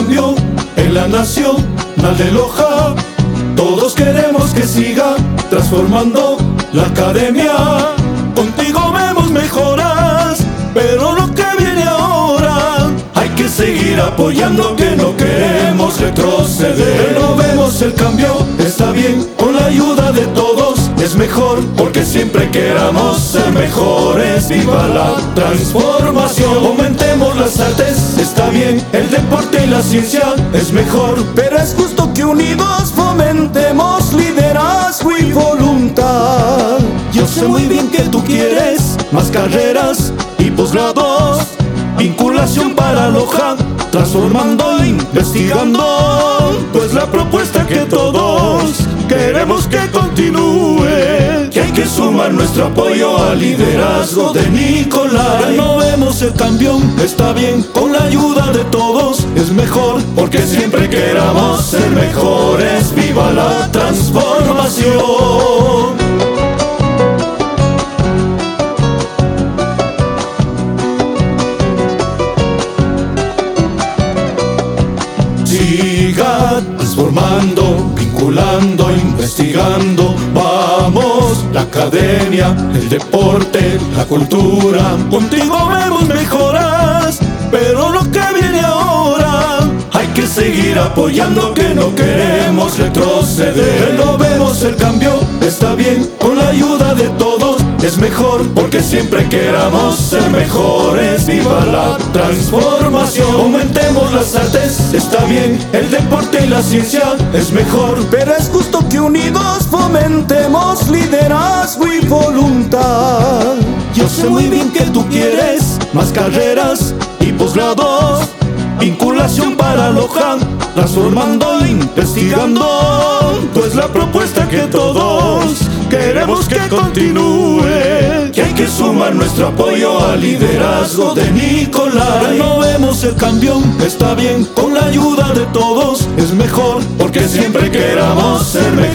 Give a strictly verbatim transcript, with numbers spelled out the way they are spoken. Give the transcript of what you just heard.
cambio en la nación de Loja. Todos queremos que siga transformando la academia. Contigo vemos mejoras, pero lo que viene ahora hay que seguir apoyando, que no queremos retroceder. No vemos el cambio, está bien, con la ayuda de todos es mejor, porque siempre queramos ser mejores. Viva la transformación, aumentemos las artes, está bien, el deporte y la ciencia es mejor, pero es justo que unidos fomentemos liderazgo y voluntad. Yo sé muy bien que tú quieres más carreras y posgrados, vinculación para Loja, transformando, investigando, pues la propuesta que todos queremos que continúe, que hay que sumar nuestro apoyo al liderazgo de Nicolai. No vemos el cambio, está bien, con la ayuda de todos es mejor, porque siempre queramos ser mejores. Viva la transformación. Siga transformando, vinculando, investigando. Vamos, la academia, el deporte, la cultura. Contigo vemos mejoras, pero lo que viene ahora hay que seguir apoyando, que no queremos retroceder. No vemos el cambio, está bien, con la ayuda de todos es mejor, porque siempre queramos ser mejores. Viva la transformación, aumentemos las artes, está bien, el deporte y la ciencia es mejor, pero es justo que unidos fomentemos liderazgo y voluntad. Yo sé muy bien que tú quieres más carreras y posgrados, vinculación para Loja, transformando, investigando, pues la propuesta que todos queremos que continúe, que hay que sumar nuestro apoyo al liderazgo de Nicolai. No vemos el cambio, está bien, con la ayuda de todos es mejor, porque siempre queramos ser mejores.